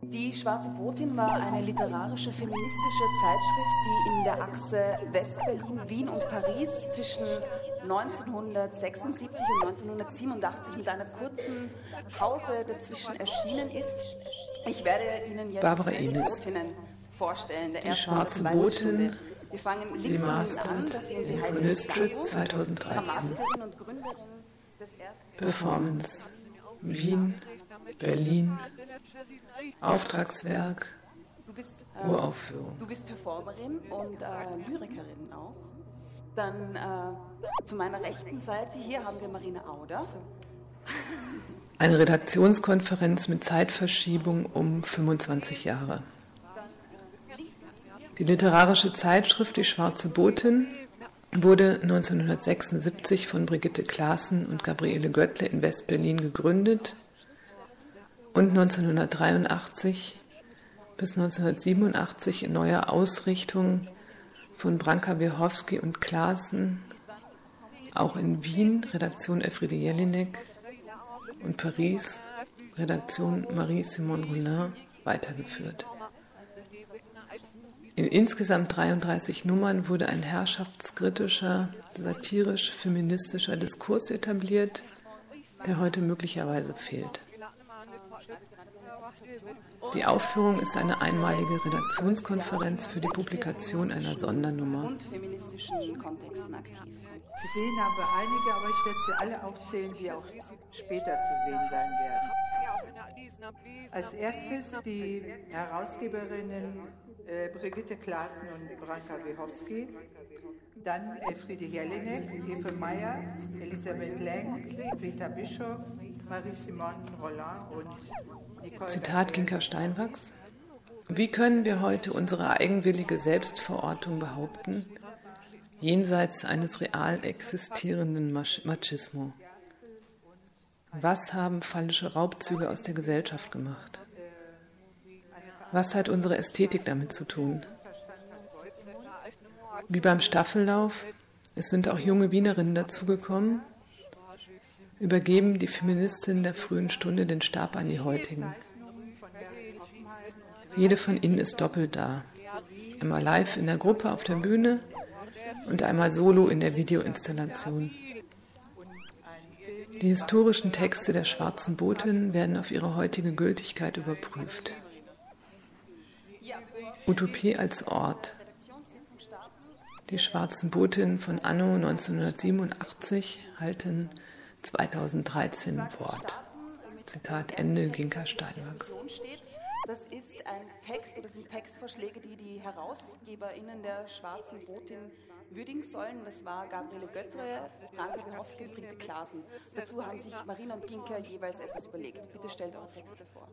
Die Schwarze Botin war eine literarische, feministische Zeitschrift, die in der Achse West-Berlin, Wien und Paris zwischen 1976 und 1987 mit einer kurzen Pause dazwischen erschienen ist. Ich werde Ihnen jetzt die Botinnen vorstellen. Die Schwarze Botin, Remastered in Chronistres 2013. Performance Wien, Berlin, Auftragswerk, Uraufführung. Du bist Performerin und Lyrikerin auch. Dann zu meiner rechten Seite hier haben wir Marina Auder. Eine Redaktionskonferenz mit Zeitverschiebung um 25 Jahre. Die literarische Zeitschrift Die Schwarze Botin wurde 1976 von Brigitte Klaassen und Gabriele Göttle in West-Berlin gegründet und 1983 bis 1987 in neuer Ausrichtung von Branka Wiechowski und Klaassen, auch in Wien, Redaktion Elfriede Jelinek, und Paris, Redaktion Marie-Simone Rollin, weitergeführt. In insgesamt 33 Nummern wurde ein herrschaftskritischer, satirisch-feministischer Diskurs etabliert, der heute möglicherweise fehlt. Die Aufführung ist eine einmalige Redaktionskonferenz für die Publikation einer Sondernummer. Und feministischen Kontexten aktiv. Gesehen habe einige, aber ich werde sie alle aufzählen, die auch später zu sehen sein werden. Als erstes die Herausgeberinnen Brigitte Klaassen und Branka Wiechowski, dann Elfriede Jelinek, Eva Meyer, Elisabeth Lenk, Rita Bischoff, Marie-Simone Rollin und Nicole. Zitat Ginka Steinwachs: Wie können wir heute unsere eigenwillige Selbstverortung behaupten, jenseits eines real existierenden Machismo? Was haben fallische Raubzüge aus der Gesellschaft gemacht? Was hat unsere Ästhetik damit zu tun? Wie beim Staffellauf, es sind auch junge Wienerinnen dazugekommen, übergeben die Feministinnen der frühen Stunde den Stab an die heutigen. Jede von ihnen ist doppelt da. Einmal live in der Gruppe auf der Bühne und einmal solo in der Videoinstallation. Die historischen Texte der Schwarzen Botin werden auf ihre heutige Gültigkeit überprüft. Utopie als Ort. Die Schwarzen Botin von anno 1987 halten 2013 Wort. Zitat Ende, Ginka Steinwachs. Das ist ein Text, oder sind Textvorschläge, die die HerausgeberInnen der Schwarzen Botin würdigen sollen. Das war Gabriele Göttle, Branka Wiechowski und Brigitte Klaassen. Dazu haben sich Marina und Ginka jeweils etwas überlegt. Bitte stellt eure Texte vor.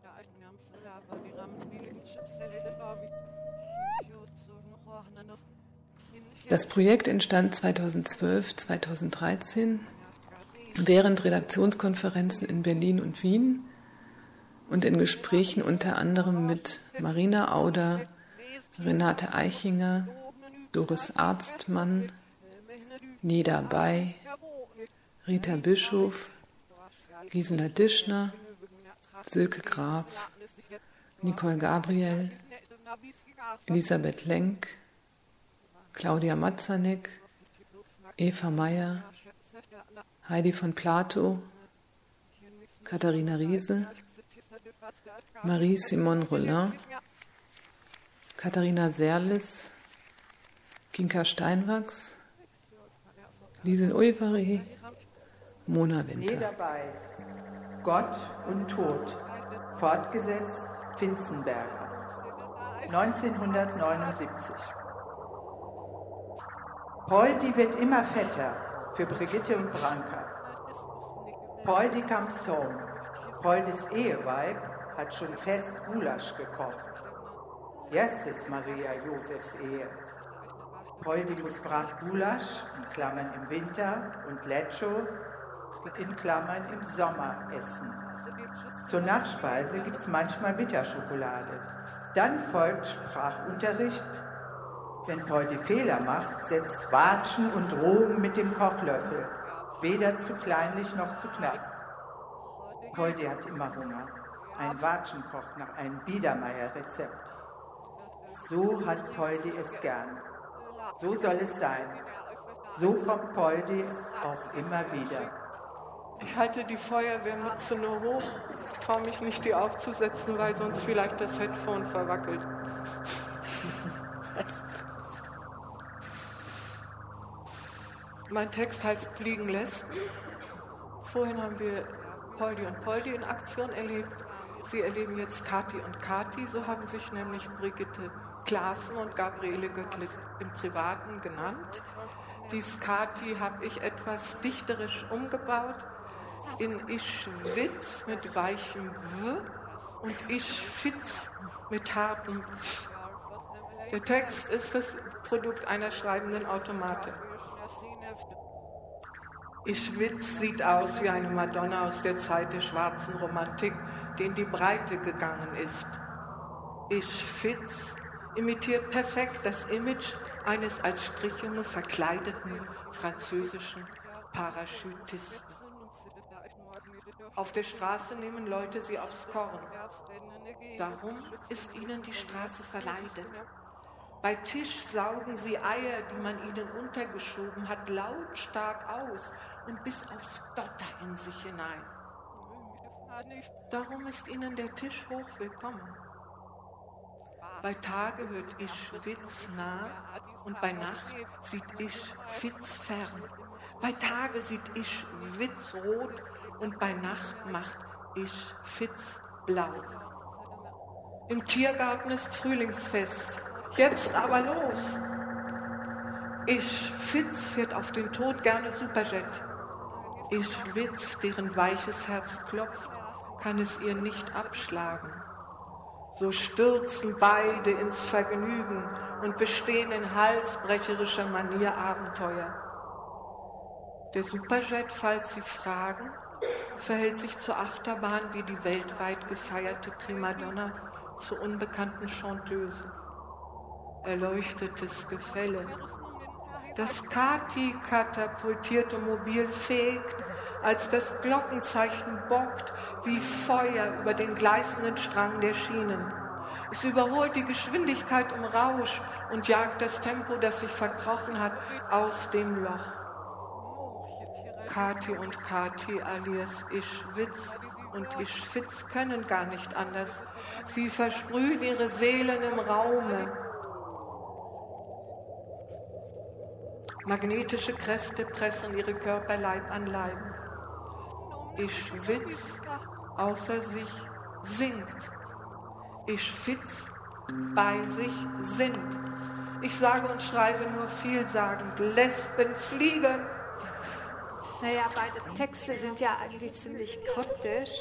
Das Projekt entstand 2012-2013 während Redaktionskonferenzen in Berlin und Wien und in Gesprächen unter anderem mit Marina Auder, Renate Eichinger, Doris Arztmann, Neda Bay, Rita Bischoff, Gisela Dischner, Silke Graf, Nicole Gabriel, Elisabeth Lenk, Claudia Mazanek, Eva Meyer, Heidi von Plato, Katharina Riese, Marie-Simone Rollin, Katharina Serlis, Ginka Steinwachs, Liesel Uyvari, Mona Winter. Dabei Gott und Tod, fortgesetzt Finzenberger, 1979. Poldi wird immer fetter für Brigitte und Branka. Poldi comes home. Poldis Eheweib hat schon fest Gulasch gekocht. Jetzt ist Maria Josefs Ehe. Poldi muss brav Gulasch, in Klammern im Winter, und Lecco, in Klammern im Sommer, essen. Zur Nachspeise gibt es manchmal Bitterschokolade. Dann folgt Sprachunterricht. Wenn Poldi Fehler macht, setzt Watschen und Drogen mit dem Kochlöffel. Weder zu kleinlich noch zu knapp. Poldi hat immer Hunger. ein Watschenkoch nach einem Biedermeier-Rezept. So hat Poldi es gern. So soll es sein. So kommt Poldi auch immer wieder. Ich halte die Feuerwehrmütze nur hoch. Ich traue mich nicht, die aufzusetzen, weil sonst vielleicht das Headphone verwackelt. Mein Text heißt Fliegen lässt. Vorhin haben wir Poldi und Poldi in Aktion erlebt. Sie erleben jetzt Kathi und Kathi. So haben sich nämlich Brigitte Klaassen und Gabriele Göttl im Privaten genannt. Dies Kathi habe ich etwas dichterisch umgebaut in Ich Witz mit weichem W und Ich Fitz mit hartem Pf. Der Text ist das Produkt einer schreibenden Automatin. Ich Witz sieht aus wie eine Madonna aus der Zeit der schwarzen Romantik, die in die Breite gegangen ist. Ich Fitz imitiert perfekt das Image eines als Strichjunge verkleideten französischen Parachutisten. Auf der Straße nehmen Leute sie aufs Korn. Darum ist ihnen die Straße verleidet. Bei Tisch saugen sie Eier, die man ihnen untergeschoben hat, lautstark aus und bis aufs Dotter in sich hinein. Darum ist ihnen der Tisch hoch willkommen. Bei Tage hört Ich Witz nah und bei Nacht sieht Ich Fitz fern. Bei Tage sieht Ich Witz rot und bei Nacht macht Ich Fitz blau. Im Tiergarten ist Frühlingsfest. Jetzt aber los. Ich Fitz fährt auf den Tod gerne Superjet. Ich Witz, deren weiches Herz klopft, kann es ihr nicht abschlagen. So stürzen beide ins Vergnügen und bestehen in halsbrecherischer Manier Abenteuer. Der Superjet, falls Sie fragen, verhält sich zur Achterbahn wie die weltweit gefeierte Primadonna zur unbekannten Chanteuse. Erleuchtetes Gefälle. Das Kathi katapultierte Mobil fegt, als das Glockenzeichen bockt wie Feuer über den gleißenden Strang der Schienen. Es überholt die Geschwindigkeit im Rausch und jagt das Tempo, das sich verkrochen hat, aus dem Loch. Kathi und Kathi alias Ich Witz und Ich Fitz können gar nicht anders. Sie versprühen ihre Seelen im Raume. Magnetische Kräfte pressen ihre Körper Leib an Leib. Ich Witz außer sich singt. Ich Fitz bei sich sind. Ich sage und schreibe nur vielsagend. Lesben fliegen. Naja, beide Texte sind ja eigentlich ziemlich kryptisch.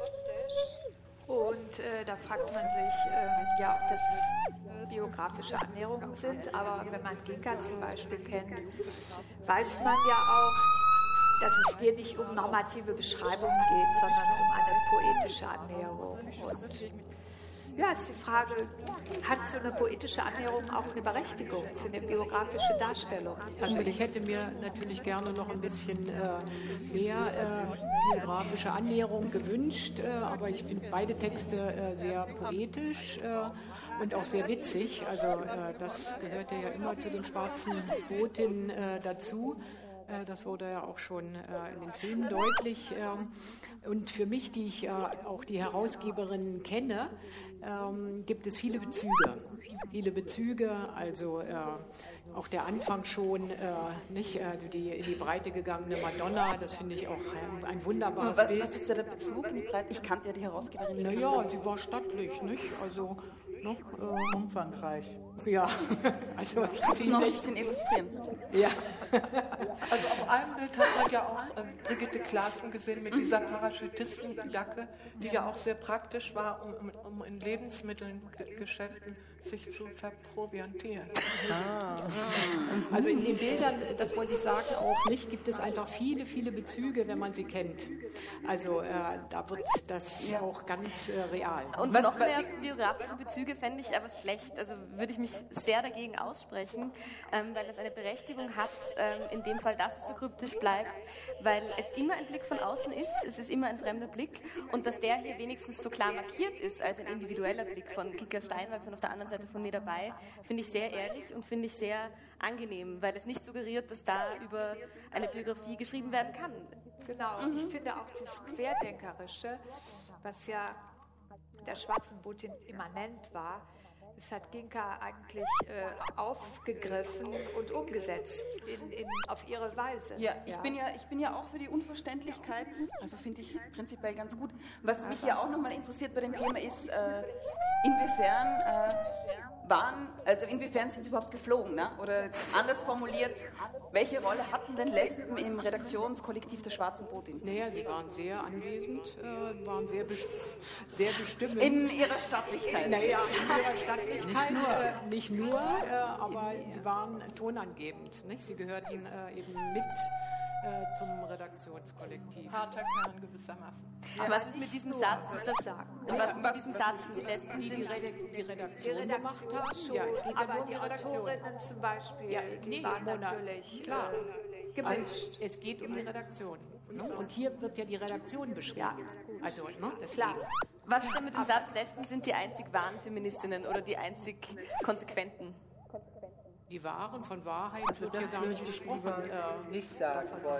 Und da fragt man sich, ja, ob das biografische Annäherungen sind. Aber wenn man Ginka zum Beispiel kennt, weiß man ja auch, dass es dir nicht um normative Beschreibungen geht, sondern um eine poetische Annäherung. Und ja, ist die Frage, hat so eine poetische Annäherung auch eine Berechtigung für eine biografische Darstellung? Also ich hätte mir natürlich gerne noch ein bisschen mehr biografische Annäherung gewünscht, aber ich finde beide Texte sehr poetisch und auch sehr witzig. Also das gehörte ja immer zu den schwarzen Botinnen dazu. Das wurde ja auch schon in den Filmen deutlich. Und für mich, die ich auch die Herausgeberin kenne, gibt es viele Bezüge. Viele Bezüge, also auch der Anfang schon, nicht die in die Breite gegangene Madonna, das finde ich auch ein wunderbares Bild. Was ist da der Bezug in die Breite? Ich kannte ja die Herausgeberin. Naja, sie war stattlich, nicht? Also Umfangreich. Ja, also kannst du noch ein bisschen illustrieren? Ja. Also auf einem Bild hat man ja auch Brigitte Klaassen gesehen mit dieser Parachutistenjacke, die ja auch sehr praktisch war, um in Lebensmittelgeschäften sich zu verproviantieren. Also in den Bildern, das wollte ich sagen, auch nicht, gibt es einfach viele, viele Bezüge, wenn man sie kennt. Also da wird das auch ganz real. Und noch mehr biografische Bezüge Lüge fände ich aber schlecht, also würde ich mich sehr dagegen aussprechen, weil es eine Berechtigung hat, in dem Fall, dass es so kryptisch bleibt, weil es immer ein Blick von außen ist, es ist immer ein fremder Blick und dass der hier wenigstens so klar markiert ist als ein individueller Blick von Kinka Steinwachs und auf der anderen Seite von Niederbay, finde ich sehr ehrlich und finde ich sehr angenehm, weil es nicht suggeriert, dass da über eine Biografie geschrieben werden kann. Genau, und ich finde auch das Querdenkerische, was ja der schwarzen Botin immanent war, das hat Ginka eigentlich aufgegriffen und umgesetzt auf ihre Weise. Ja, ich bin ja auch für die Unverständlichkeit, also finde ich prinzipiell ganz gut. Was mich ja auch nochmal interessiert bei dem Thema ist, inwiefern sind sie überhaupt geflogen, ne? Oder anders formuliert, welche Rolle hatten denn Lesben im Redaktionskollektiv der Schwarzen Botin? Naja, sie waren sehr anwesend, waren sehr bestimmend. In ihrer Stattlichkeit? Naja, in ihrer Stattlichkeit, nicht nur, aber sie waren tonangebend. Nicht? Sie gehörten eben mit zum Redaktionskollektiv. Harter Kern gewissermaßen. Aber was ist mit diesem Satz, die Lesben die Redaktion gemacht haben? Ja, es geht aber ja nur um die die Redaktion. Autorinnen zum Beispiel, Ja, die waren natürlich klar. gemischt. Es geht um die Redaktion. Ne? Und hier wird ja die Redaktion beschrieben. Ja. Also, ne, deswegen. Klar. Was ist denn mit dem Satz, Lesben sind die einzig wahren Feministinnen oder die einzig konsequenten? Die Wahren von Wahrheit wird hier gar nicht gesprochen. Nicht sagen wollen.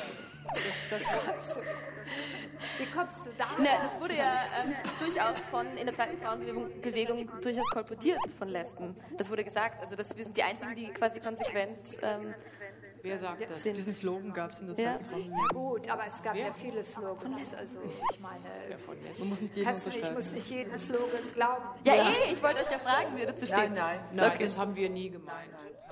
Wie kommst du da? Das wurde ja durchaus in der zweiten Frauenbewegung durchaus kolportiert von Lesben. Das wurde gesagt, also wir sind die Einzigen, die quasi konsequent Wer sagt das? sind. Diesen Slogan gab es in der zweiten Frauenbewegung. Gut, aber es gab ja viele Slogans. Also ich meine, Man muss nicht jeden ich unterschreiben. muss nicht jeden Slogan glauben. Ja, ich wollte euch ja fragen, wie ihr dazu steht. Nein. Nein, das haben wir nie gemeint.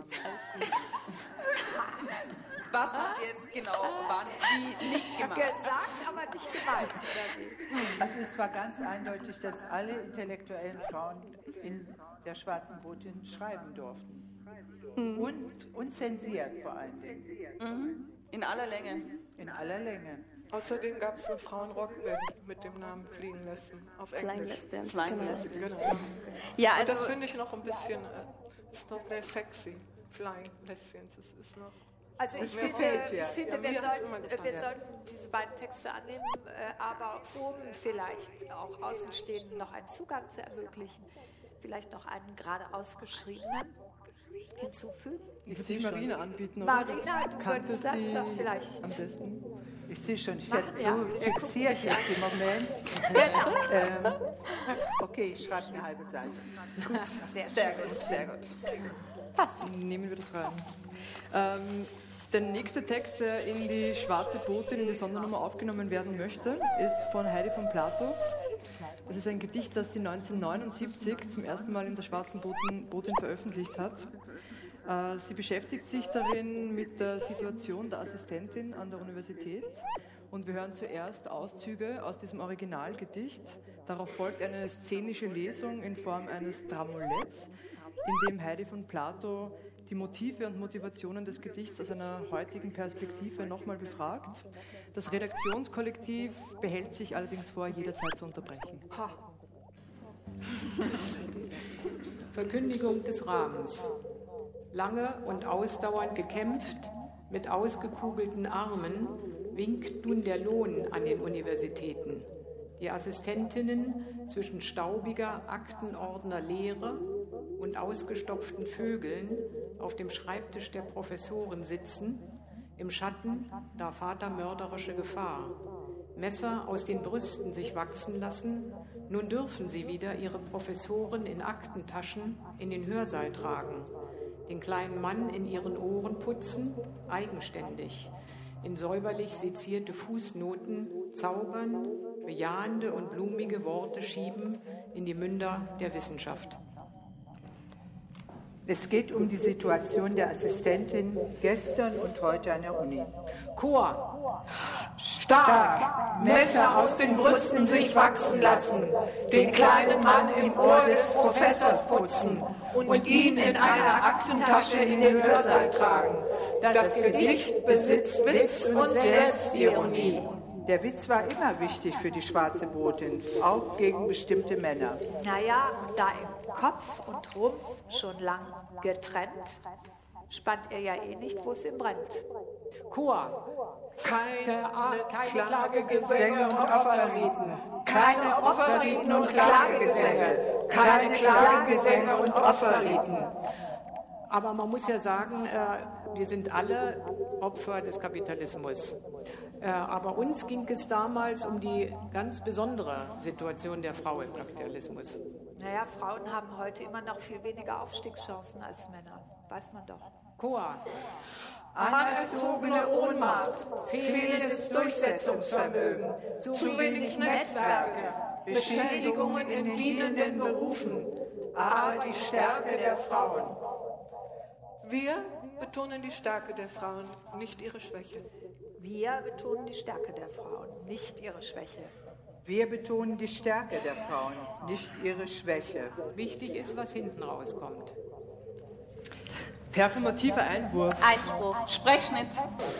Was jetzt genau waren die nicht gemacht? Gesagt, aber nicht gemeint. Oder wie? Also es war ganz eindeutig, dass alle intellektuellen Frauen in der Schwarzen Botin schreiben durften. Und zensiert vor allen Dingen. In aller Länge. In aller Länge. Außerdem gab es eine Frauenrockband mit dem Namen Flying Lesbian auf Flying Englisch. Lesbians, Flying genau. Lesbians. Genau. Ja, Und also das finde ich noch ein bisschen, ist noch mehr sexy. Flying Lesbians, das ist noch... Also ich mir finde, gefällt, ja. wir mir hat's immer gefallen, wir ja. sollten diese beiden Texte annehmen, aber um vielleicht auch Außenstehenden noch einen Zugang zu ermöglichen, vielleicht noch einen gerade ausgeschriebenen hinzufügen. Ich würde dich Marina anbieten, oder? Marina, du Kanntest würdest das die doch vielleicht. am besten? Ich sehe schon, ich werde Ja, so wir gucken fixiert dich jetzt an. im Moment. Okay, ich schreibe eine halbe Seite. Sehr gut. Nehmen wir das rein. Der nächste Text, der in die Schwarze Botin, in die Sondernummer aufgenommen werden möchte, ist von Heidi von Plato. Das ist ein Gedicht, das sie 1979 zum ersten Mal in der Schwarzen Botin veröffentlicht hat. Sie beschäftigt sich darin mit der Situation der Assistentin an der Universität und wir hören zuerst Auszüge aus diesem Originalgedicht. Darauf folgt eine szenische Lesung in Form eines Dramoletts, in dem Heidi von Plato die Motive und Motivationen des Gedichts aus einer heutigen Perspektive nochmal befragt. Das Redaktionskollektiv behält sich allerdings vor, jederzeit zu unterbrechen. Verkündigung des Rahmens. Lange und ausdauernd gekämpft, mit ausgekugelten Armen, winkt nun der Lohn an den Universitäten. Die Assistentinnen zwischen staubiger Aktenordnerleere und ausgestopften Vögeln auf dem Schreibtisch der Professoren sitzen, im Schatten da vatermörderische Gefahr. Messer aus den Brüsten sich wachsen lassen, nun dürfen sie wieder ihre Professoren in Aktentaschen in den Hörsaal tragen, den kleinen Mann in ihren Ohren putzen, eigenständig, in säuberlich sezierte Fußnoten zaubern, bejahende und blumige Worte schieben in die Münder der Wissenschaft. Es geht um die Situation der Assistentin gestern und heute an der Uni. Chor! Stark! Messer aus den Brüsten sich wachsen lassen, den kleinen Mann im Ohr des Professors putzen und ihn in einer Aktentasche in den Hörsaal tragen. Das Gedicht besitzt Witz und Selbstironie. Der Witz war immer wichtig für die schwarze Botin, auch gegen bestimmte Männer. Naja, und da im Kopf und Rumpf schon lang getrennt, spannt er ja eh nicht, wo es ihm brennt. Chor. Keine Klagegesänge und Opferriten. Keine Opferriten und Klagegesänge. Keine Klagegesänge und Opferriten. Aber man muss ja sagen, wir sind alle Opfer des Kapitalismus. Aber uns ging es damals um die ganz besondere Situation der Frau im Kapitalismus. Naja, Frauen haben heute immer noch viel weniger Aufstiegschancen als Männer. Weiß man doch. Chor. Anerzogene Ohnmacht, fehlendes Durchsetzungsvermögen, zu wenig Netzwerke, Beschädigungen in dienenden Berufen, aber die Stärke der Frauen. Wir betonen die Stärke der Frauen, nicht ihre Schwäche. Wir betonen die Stärke der Frauen, nicht ihre Schwäche. Wir betonen die Stärke der Frauen, nicht ihre Schwäche. Wichtig ist, was hinten rauskommt. Performativer Einwurf. Einspruch. Sprechschnitt.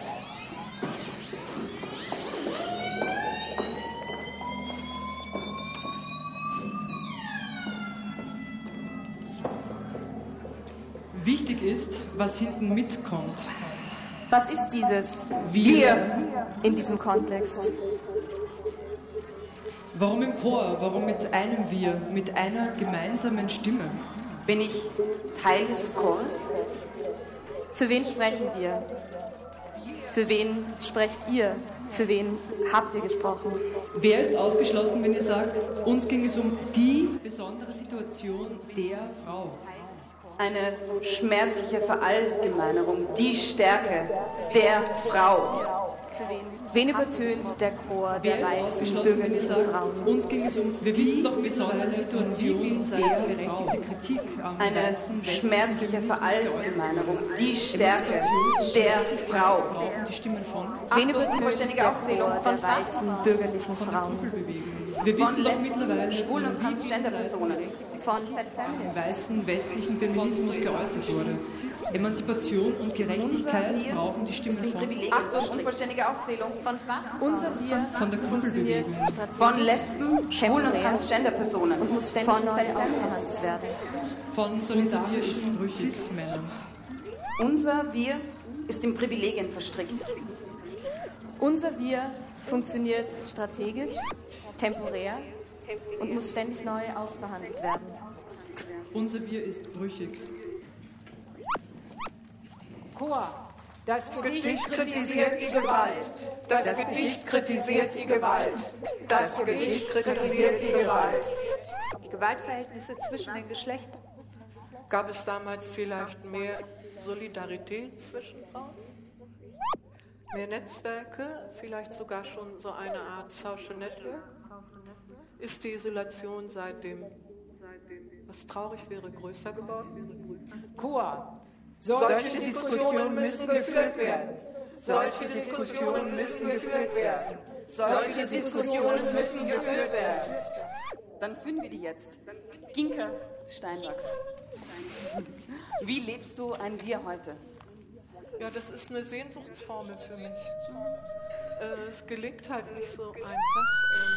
Wichtig ist, was hinten mitkommt. Was ist dieses Wir. in diesem Kontext? Warum im Chor? Warum mit einem Wir? Mit einer gemeinsamen Stimme? Bin ich Teil dieses Chores? Für wen sprechen wir? Für wen sprecht ihr? Für wen habt ihr gesprochen? Wer ist ausgeschlossen, wenn ihr sagt, uns ging es um die besondere Situation der Frau? Eine schmerzliche Verallgemeinerung, die Stärke der Frau. Wen übertönt der Chor Wer der ist weißen ausgeschlossen, wenn ihr bürgerlichen sagt, Frauen? uns ging es um wir wissen doch besondere Situation der berechtigte Kritik am Eine weißen, schmerzliche westlichen Verallgemeinerung, die Stärke der Frau. brauchen die Stimmen von Wen übertönt unvollständige der Aufzählung Chor der weißen bürgerlichen Frauen? Kuppelbewegung. Wir wissen doch mittlerweile, Schwulen und wie Transgender-Personen. Von im weißen westlichen Feminismus geäußert wurde. Emanzipation und Gerechtigkeit brauchen die Stimmen von Achtung, unvollständige Aufzählung. Unser Wir Von der funktioniert Kuppelbewegung. strategisch Von Lesben, Schwulen und Transgender-Personen. und muss ständig neu ausgehandelt werden. Von solidarischen Cis-Männern. Unser Wir ist in Privilegien verstrickt. Unser Wir funktioniert strategisch, temporär und muss ständig neu ausverhandelt werden. Unser Wir ist brüchig. Chor. Das Gedicht kritisiert die Gewalt. Das Gedicht kritisiert die Gewalt. Das Gedicht kritisiert die Gewalt. Die Gewaltverhältnisse zwischen den Geschlechtern. Gab es damals vielleicht mehr Solidarität zwischen Frauen? Mehr Netzwerke? Vielleicht sogar schon so eine Art Social Network? Ist die Isolation seitdem, was traurig wäre, größer geworden? Chor. Solche Diskussionen müssen geführt werden. Solche Diskussionen müssen geführt werden. Solche Diskussionen müssen geführt werden. Dann führen wir die jetzt. Ginka Steinwachs. Wie lebst du ein Wir heute? Ja, das ist eine Sehnsuchtsformel für mich. Es gelingt halt nicht so einfach.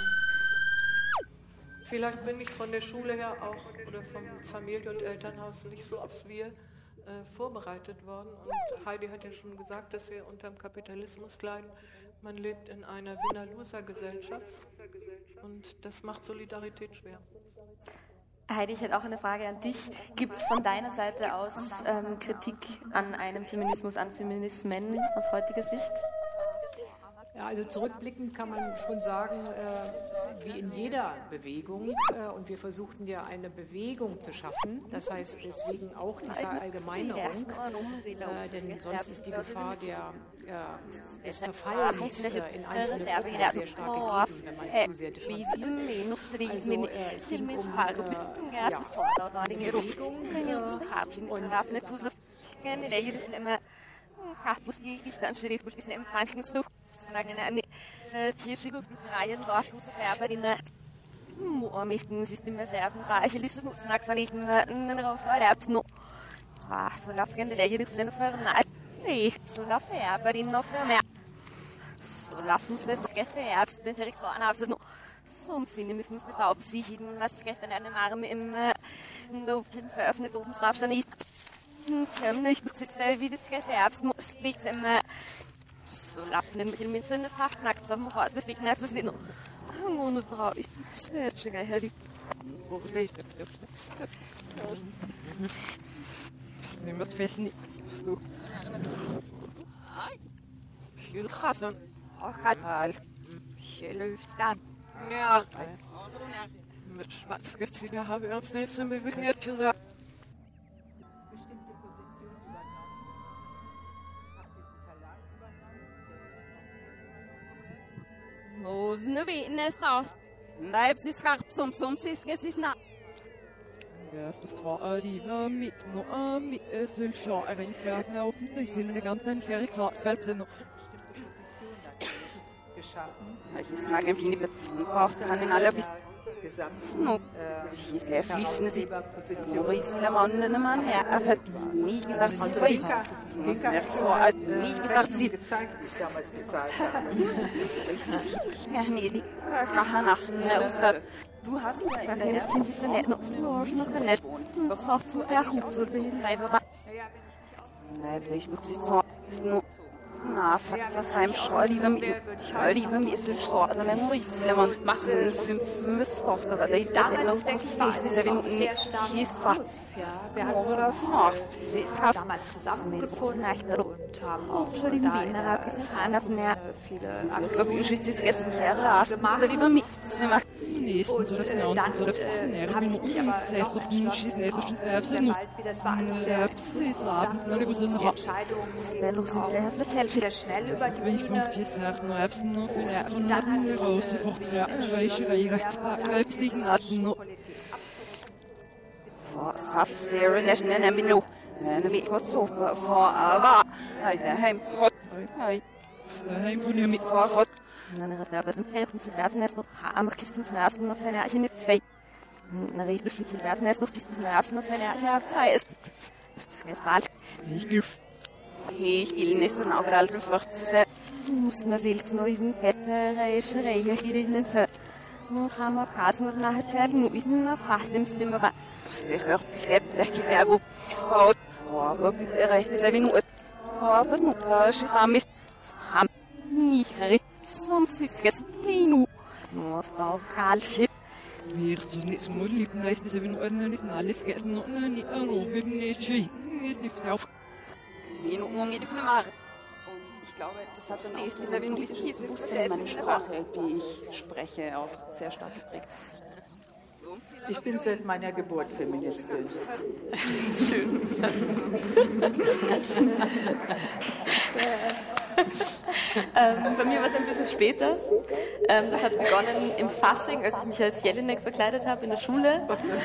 Vielleicht bin ich von der Schule her auch oder vom Familie- und Elternhaus nicht so aufs Wir vorbereitet worden. Und Heidi hat ja schon gesagt, dass wir unter dem Kapitalismus leiden. Man lebt in einer Winner-Loser-Gesellschaft und das macht Solidarität schwer. Heidi, ich hätte auch eine Frage an dich. Gibt es von deiner Seite aus Kritik an einem Feminismus, an Feminismen aus heutiger Sicht? Ja, also zurückblickend kann man schon sagen, wie in jeder Bewegung, und wir versuchten ja eine Bewegung zu schaffen, das heißt deswegen auch die Verallgemeinerung, denn sonst ist die Gefahr des Verfallens in einzelne Gruppen sehr stark gegeben, wenn man zu sehr differenziert. Also es ging um eine Bewegung So laufen das gestern erst, den Text so an, so im Sinne, wir müssen da aufsichten, was gestern an dem Arm im veröffentlichten Obenstrafen ist. Ich muss jetzt wie das gestern erst muss nichts im so laufen mit dem Minzen der Sacht nackt so am Haus, das liegt nicht, was nicht noch. Und das brauche ich. Das ist schon geil, Herr. Nehmen wir das fest nicht. So. Viel krasser. Dann. Ja. Mit Schwarzgesichter habe ich uns nicht so bewegt gesagt. Hosen og benene er snart. Nej, precis skarpt som sidste sidste. Ja, das war die mit nur mit so schau ein Klassen auf und ich sind eine ganze Kerl gesagt, weil sie noch geschaffen. Ich sage ein bisschen braucht kann in aller bis ich der fließen sie Jorisla Mann er hat nie gesagt sie so nie gesagt sie gezeigt, wie ich damals bezahlt habe. ja nee die kann nach Du hast ja in der Das ersten Kind ist nicht noch nicht. Das hast du der Hut so den Leiber. nein vielleicht noch sie so na was heim schau lieber mir ist es so dann muss ich man machen müsst doch da Damals denke ich, war es auch sehr stark Plus, ja. Wir haben damals zusammengefunden und haben auch So die Wiener gefahren auf mehr. viele ich ist das Essen her gemacht lieber mit nächsten so das dann habe ich mich aber noch entschlossen, wie das war alles sehr zusammen. Die Entscheidung sehr schnell über die Bühne. Und dann hat Saf Sarah National Amino and we got so for our heim hot Heim von mir mit hot Dan gaat het met een zwerfnest nog kamerkisten van Ersten noch eine Arche mit zwei. Eine redliche Zwerfnest noch dieses Ersten noch eine Arche auf zwei ist. Das ist jetzt bald. ich will nicht so aber alt einfach Du musst mir selbst noch in Pettereische Reihe hier in den Föt. Nun kann man Kassen und nachher Zellen nur in der Fast im Stimmer. ich hör ich gehe wo schaut aber erreicht es eine Minute aber nur ich habe Stram. Nicht zum Sisges Minu. Nur Frau Karlschiff. Wir so nicht so lieb nice das wenn ordentlich alles geht noch nicht wir nicht nicht auf Minuten geht für mal Und ich glaube, das hat dann auch dieses Bewusstsein in meiner Sprache, die ich spreche, auch sehr stark geprägt. Ich bin seit meiner Geburt Feministin. Schön. Bei mir war es ein bisschen später. Das hat begonnen im Fasching, als ich mich als Jelinek verkleidet habe in der Schule.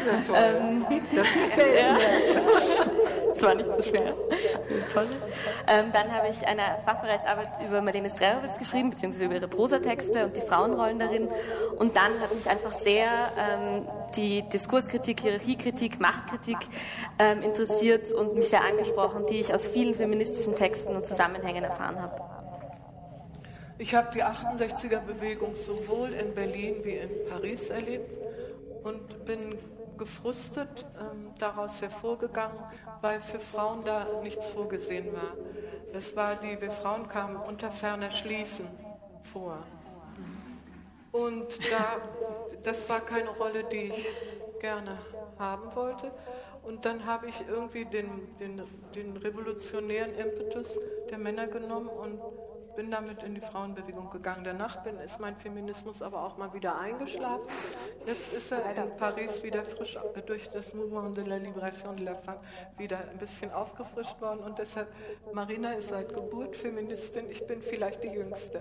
Das war nicht so schwer. Toll. Dann habe ich eine Fachbereichsarbeit über Marlene Strerowitz geschrieben, beziehungsweise über ihre Prosatexte und die Frauenrollen darin. Und dann hat mich einfach sehr die Diskurskritik, Hierarchiekritik, Machtkritik interessiert und mich sehr angesprochen, die ich aus vielen feministischen Texten und Zusammenhängen erfahren habe. Ich habe die 68er-Bewegung sowohl in Berlin wie in Paris erlebt und bin gefrustet daraus hervorgegangen, weil für Frauen da nichts vorgesehen war. Wir Frauen kamen unter ferner Schliefen vor. Und das war keine Rolle, die ich gerne haben wollte. Und dann habe ich irgendwie den revolutionären Impetus der Männer genommen und bin damit in die Frauenbewegung gegangen. Danach ist mein Feminismus aber auch mal wieder eingeschlafen. Jetzt ist er in Paris wieder frisch durch das Mouvement de la Libération de la Femme wieder ein bisschen aufgefrischt worden. Und deshalb, Marina ist seit Geburt Feministin. Ich bin vielleicht die Jüngste.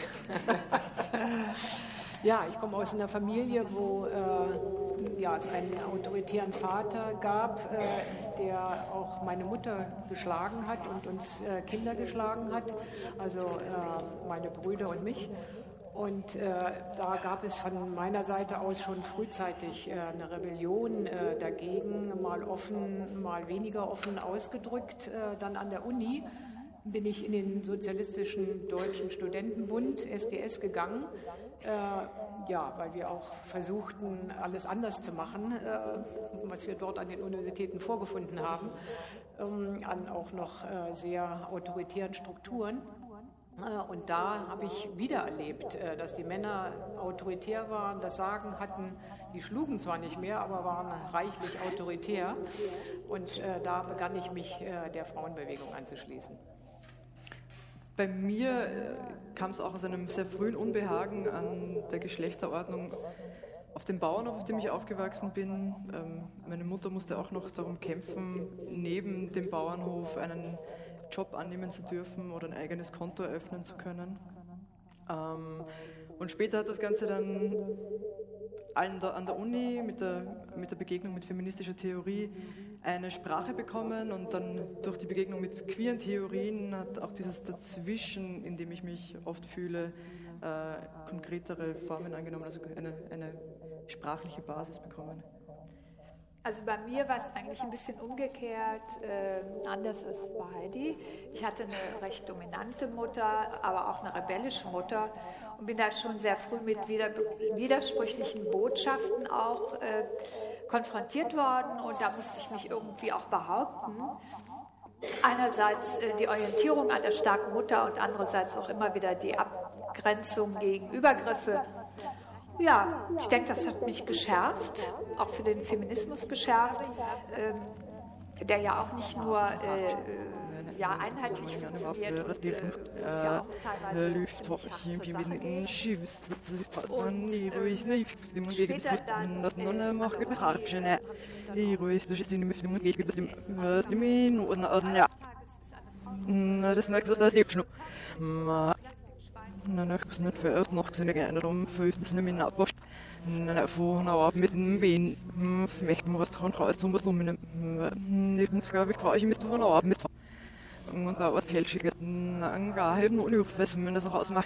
Ja, ich komme aus einer Familie, wo es einen autoritären Vater gab, der auch meine Mutter geschlagen hat und uns Kinder geschlagen hat, also meine Brüder und mich. Und da gab es von meiner Seite aus schon frühzeitig eine Rebellion dagegen, mal offen, mal weniger offen ausgedrückt, dann an der Uni. bin ich in den Sozialistischen Deutschen Studentenbund, SDS, gegangen, weil wir auch versuchten, alles anders zu machen, was wir dort an den Universitäten vorgefunden haben, an auch noch sehr autoritären Strukturen. Und da habe ich wiedererlebt, dass die Männer autoritär waren, das Sagen hatten. Die schlugen zwar nicht mehr, aber waren reichlich autoritär. Und da begann ich mich der Frauenbewegung anzuschließen. Bei mir kam es auch aus einem sehr frühen Unbehagen an der Geschlechterordnung auf dem Bauernhof, auf dem ich aufgewachsen bin. Meine Mutter musste auch noch darum kämpfen, neben dem Bauernhof einen Job annehmen zu dürfen oder ein eigenes Konto eröffnen zu können. Und später hat das Ganze dann an der Uni mit der Begegnung mit feministischer Theorie eine Sprache bekommen und dann durch die Begegnung mit queeren Theorien hat auch dieses Dazwischen, in dem ich mich oft fühle, konkretere Formen angenommen, also eine sprachliche Basis bekommen. Also bei mir war es eigentlich ein bisschen umgekehrt, anders als bei Heidi. Ich hatte eine recht dominante Mutter, aber auch eine rebellische Mutter und bin da schon sehr früh mit widersprüchlichen Botschaften auch konfrontiert worden und da musste ich mich irgendwie auch behaupten. Einerseits die Orientierung an der starken Mutter und andererseits auch immer wieder die Abgrenzung gegen Übergriffe. Ja, ich denke, das hat mich geschärft, auch für den Feminismus geschärft, der ja auch nicht nur einheitlich funktioniert und ist ja auch teilweise nicht verirrt noch gesehen, darum fühlt es nicht mehr abwascht. Vorhin auch mit dem Bein, vielleicht mal was dran raus zum Bekommen. Nebens glaube ich, war ich mit vorne ab mit. Und da was Hellschiges, dann gar halben und was man das auch ausmacht.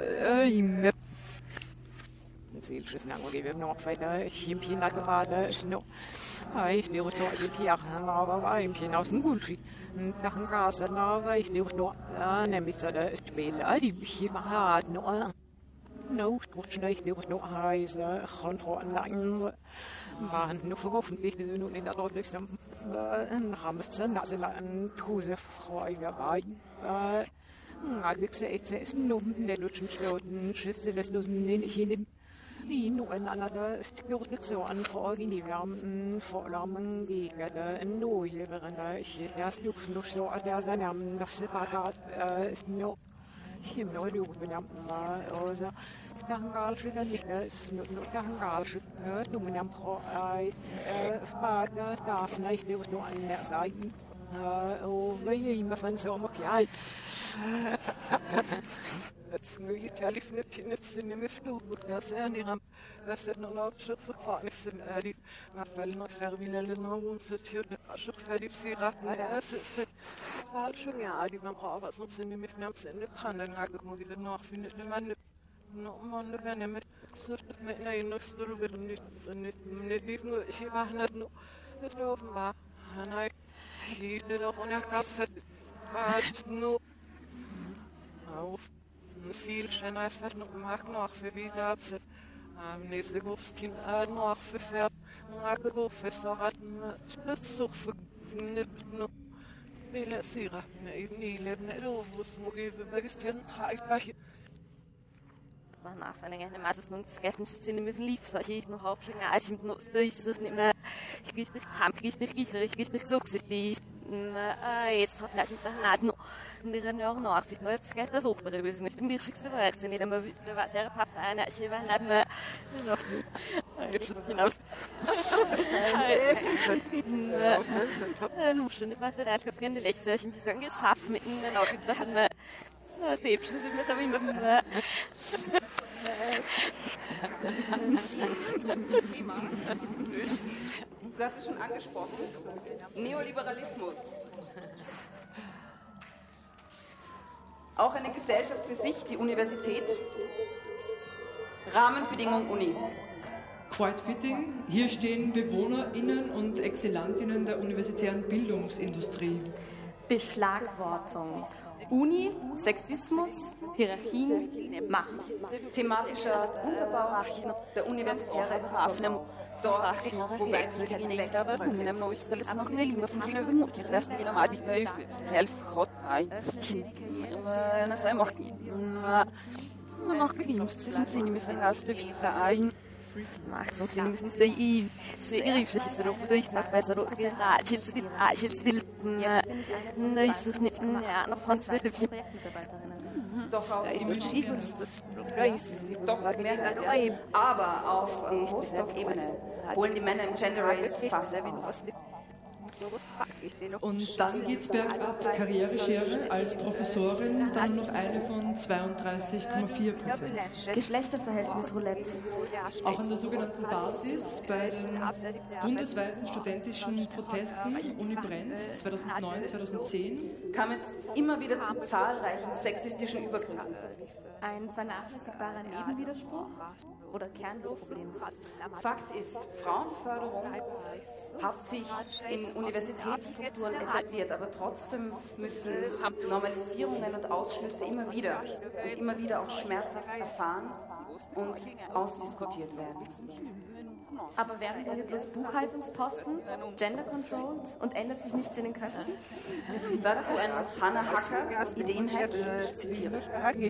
Seelisches Lange noch weiter, ich gerade, ist noch. Ich lebe noch ein Jahr, aber ein bisschen aus dem Bullshit. Nach dem Gas, aber ich lebe noch, nämlich so der Spieler, die mich hier hat, noch. No, ich lebe noch heiße, Kontrollen, waren nur verhoffentlich, die sind nun in der deutlichsten Ramsten, also an Tuse, Freude, Wein. Alex, ist nur der Lutschen Schloten, Schüsse des Losen, den ich in dem nur einander gehört so an Fragen, die Wärmen, Vorlamen, gegen den Neuleverender. Ich erst noch so an der Sanam, das separat ist mir hier neu, du bin ja mal, also ich kann gar nicht, es nur gar nicht, du bin ja Vater, darf nicht nur an der Seite. Oh, wenn ich immer von so, okay. Het militaire flippjes in de vloer, dat zijn die ram, dat is nog op zoek voor kwaadnissen, die, maar wel nog servilen nog om te tjuden, als je verliefd zie raakt, maar ja, het is het falsche, ja, die man braucht, was nog zijn die met naam zijn, de branden, dan moet je dat nog vinden, de man, nog man, dan kan je met, zo dat met een nog stil weer niet lief, nu, ik wacht net nog, het lopen maar, en hij, hier, dat onerkaf, het, maar, nu, auf. Viel schön einfach noch machen, noch für wieder abset. Nächste Gufstin noch für Färb, noch Professor hatten, das so für Nippen. Bela Sira, eben nie leben, wo es nur gebe, weil es diesen Treibach. Maar na van een maar dus nog sketches in de lief, zoals je nog opschrijven, als je nog steeds dus niet meer, ik wist niet ham, ik wist niet zo die, jetzt hat nicht das noch in der Jahren nach, wie man jetzt geht das auch bei der Wissen nicht im wichtigsten Werk sind, nicht immer wissen, was er passt, eine ich war nicht mehr hinaus. Nun schon was der das gefrieren die Leute, ich mich sagen geschafft mit ihnen auch das Stäbchen sind mir so wie immer. Du hast es schon angesprochen. Neoliberalismus. Auch eine Gesellschaft für sich, die Universität. Rahmenbedingungen Uni. Quite fitting. Hier stehen BewohnerInnen und ExzellantInnen der universitären Bildungsindustrie. Beschlagwortung. Uni, Sexismus, Hierarchien, Macht. Thematischer Unterbau der universitäre Hafen wo Wechselkabine aber mit einem neuesten noch eine Lima von vielen Vermutungen. Das ist eine Madig bei Helf Hot ein. Das sei macht man macht gewinnt, das sind nicht mehr verlassen, wie ein. Macht so Sinn, ist der I. Sehr griffig ist er auf der ich sag besser so gerade ich suche nicht noch französische Projektmitarbeiterinnen. Doch auch die München. Doch mehr, aber auf Postdoc-Ebene holen die Männer im Gender Race fast. Und dann geht es bergab, Karriereschere als Professorin, dann noch eine von 32,4%. Geschlechterverhältnis Roulette. Auch an der sogenannten Basis bei den bundesweiten studentischen Protesten Uni brennt 2009, 2010 kam es immer wieder zu zahlreichen sexistischen Übergriffen. Ein vernachlässigbarer Nebenwiderspruch oder Kern des Problems. Fakt ist, Frauenförderung hat sich in Universitätsstrukturen etabliert, aber trotzdem müssen Normalisierungen und Ausschlüsse immer wieder auch schmerzhaft erfahren und ausdiskutiert werden. Aber werden wir hier bloß Buchhaltungsposten, gender-controlled und ändert sich nichts in den Köpfen? Dazu ein Hannah Hacker Ideenhack, ich zitiere.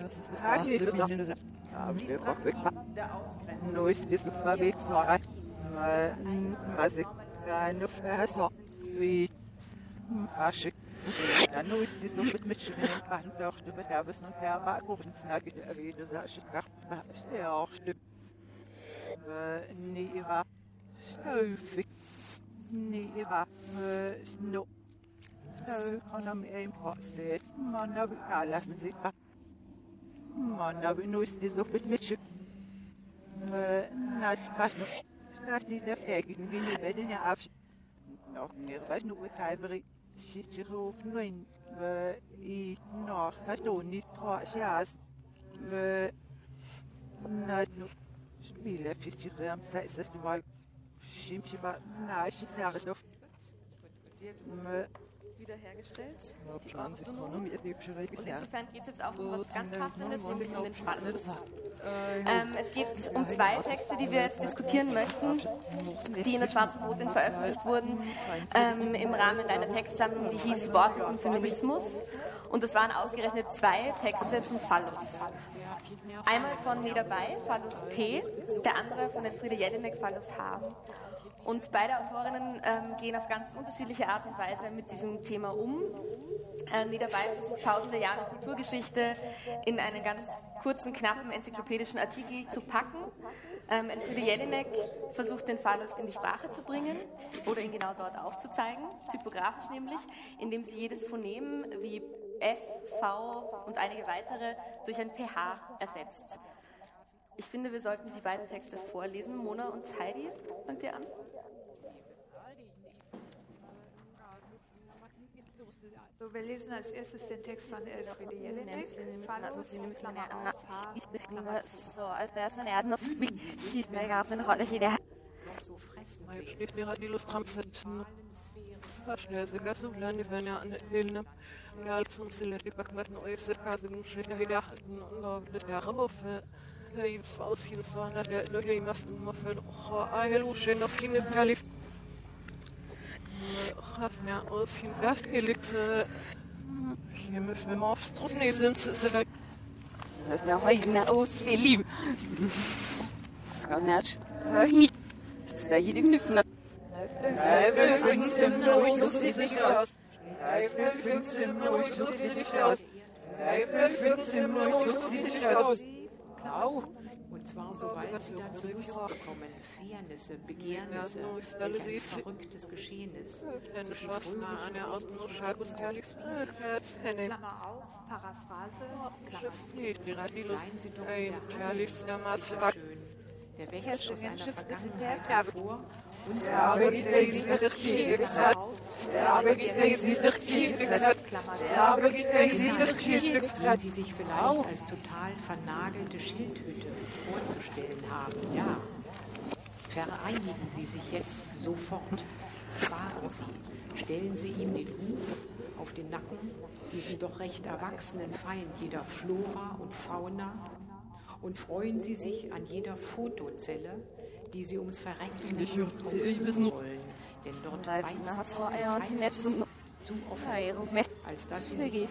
Wiederhergestellt. Die Autonomie. Und insofern geht es jetzt auch um was ganz Passendes, nämlich um den Phallus. Es geht um zwei Texte, die wir jetzt diskutieren möchten, die in der Schwarzen Botin veröffentlicht wurden, im Rahmen einer Textsammlung, die hieß Worte zum Feminismus. Und das waren ausgerechnet zwei Texte zum Phallus. Einmal von Neda Bay, Phallus P, der andere von Elfriede Jelinek, Phallus H. Und beide Autorinnen gehen auf ganz unterschiedliche Art und Weise mit diesem Thema um. Neda Bay versucht, tausende Jahre Kulturgeschichte in einen ganz kurzen, knappen enzyklopädischen Artikel zu packen. Elfriede Jelinek versucht, den Phallus in die Sprache zu bringen oder ihn genau dort aufzuzeigen, typografisch nämlich, indem sie jedes Phonem wie F, V und einige weitere durch ein PH ersetzt. Ich finde, wir sollten die beiden Texte vorlesen. Mona und Heidi, fangt ihr an? So, wir lesen als erstes den Text von Elfriede Jelinek. Phallus, Klammer auf, so, als wäre es ein Erdenofsblick. Ich merke auf eine Rolle hier. So fressen sich die Radilostramsen. Schnell sogar so kleine, wenn er an der Hilne. Ja, als uns die Backmatten äußert, also schön wieder halten und der Ramoffe. Ich aus hier so einer der Leute immer für eine schön auf hin verliebt. Ich habe mir aus hin gelegt. Hier müssen wir mal aufs Trockene sind. Das ist ja heute aus wie lieb. Das kann nicht. Nicht. Das ist da jede Knüffel. Und zwar soweit sie dann zurückkommen, Fairnisse, Begehrnisse, ein verrücktes Geschehen ist. Zwischen fröhlich Klammer auf, Paraphrase, Klammer zu. Sie doch der schön. Der wächst aus einer Vergangenheit hervor und die sich vielleicht als total vernagelte Schildhütte vorzustellen haben. Ja, vereinigen Sie sich jetzt sofort. fahren Sie, stellen Sie ihm den Huf auf den Nacken, diesen doch recht erwachsenen Feind jeder Flora und Fauna, und freuen Sie sich an jeder Fotozelle, die Sie ums Verrecken wollen. Denn dort beißt zu offen, als dass Sie sich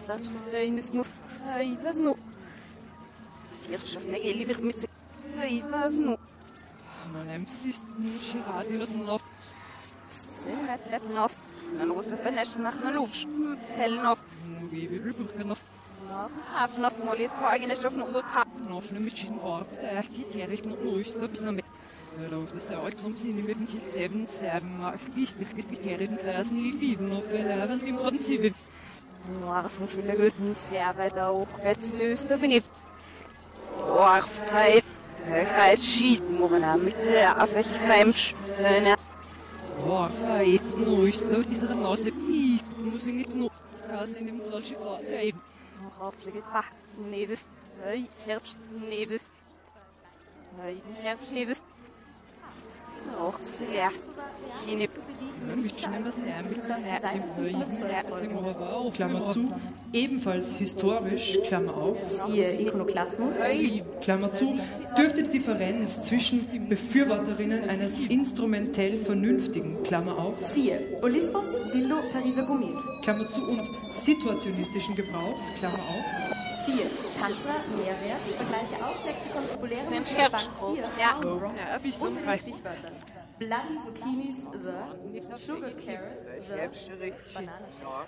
Klammer zu, ebenfalls historisch, Klammer auf, siehe Ikonoklasmus, Klammer zu, dürfte die Differenz zwischen Befürworterinnen eines instrumentell Vernünftigen, Klammer auf, siehe Holismus, Dildo, Pariser Gummi, Klammer zu, und situationistischen Gebrauchs, Klammer auf, siehe Tantra, Mehrwert, Vergleiche auf, Lexikon, populäre Musik, und Stichwörter. Bloody Zucchinis, the Sugar Carrot, the Banana.